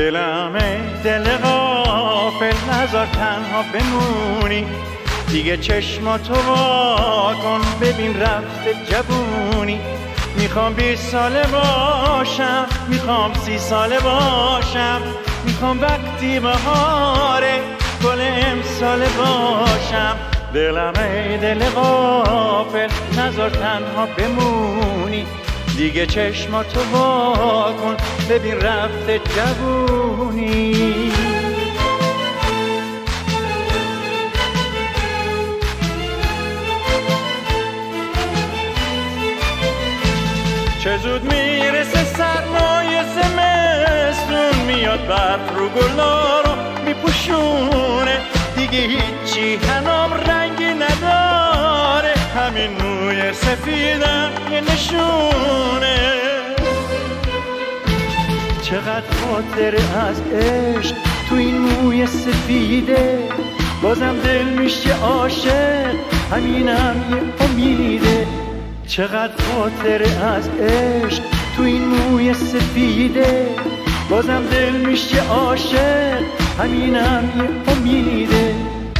دلم ای دل غافل نذار تنها بمونی، دیگه چشماتو وا کن ببین رفته جوونی. میخوام 20 ساله باشم، میخوام 30 ساله باشم، میخوام وقتی بهاره گل امساله باشم. دلم ای دل غافل نذار تنها بمونی، دیگه چشماتو وا کن ببین رفته جوونی. چه زود میرسه سرمای زمستون، میاد برف رو گلا رو میپوشونه، دیگه هیچی هنام رنگی نداره، همین موی سفیدم یه نشونه. چقدر خاطره از عشق تو این موی سفیده، بازم دل میشه عاشق همینم یه امیده. چقدر خاطره از عشق تو این موی سفیده، بازم دل میشه عاشق همینم یه امیده.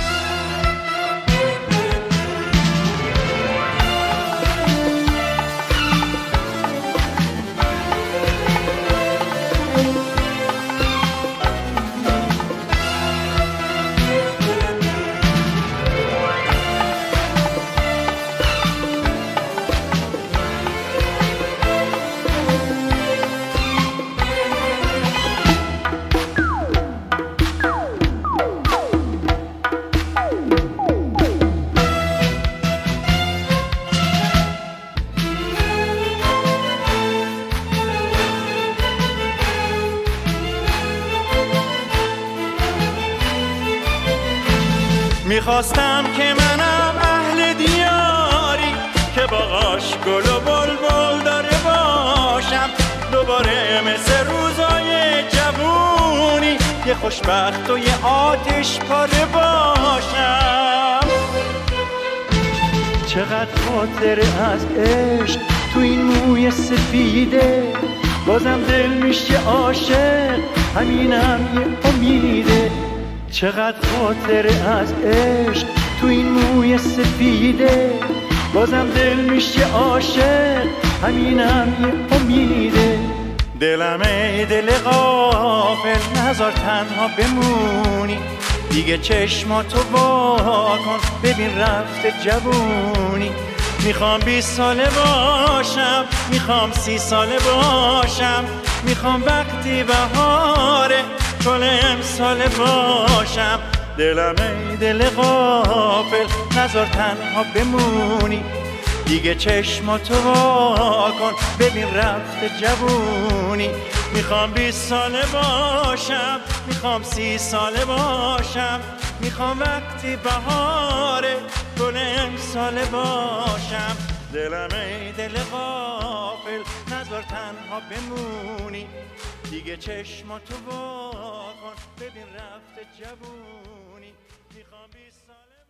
میخواستم که منم اهل دیاری، که باغاش گل و بلبل داره باشم، دوباره مثل روزای جوونی یه خوشبخت و یه آتش پاره باشم. چقدر خاطره از عشق تو این موی سفیده، بازم دل میشه عاشق همینم یه امیده. چقدر خاطره از عشق تو این موی سفیده، بازم دل میشه عاشق همینم یه امیده. دلم ای دل غافل نذار تنها بمونی، دیگه چشماتو وا کن ببین رفته جوونی. میخوام 20 ساله باشم، میخوام 30 ساله باشم، میخوام وقتی بهاره گل امساله باشم. دلم ای دل غافل نذار تنها بمونی، دیگه چشماتو وا کن ببین رفته جوونی. میخوام 20 ساله باشم، میخوام 30 ساله باشم، میخوام وقتی بهاره گل امساله باشم. دلم ای دل غافل نذار تنها بمونی، دیگه چشماتو وا کن ببین رفته جوونی. میخوام 20 ساله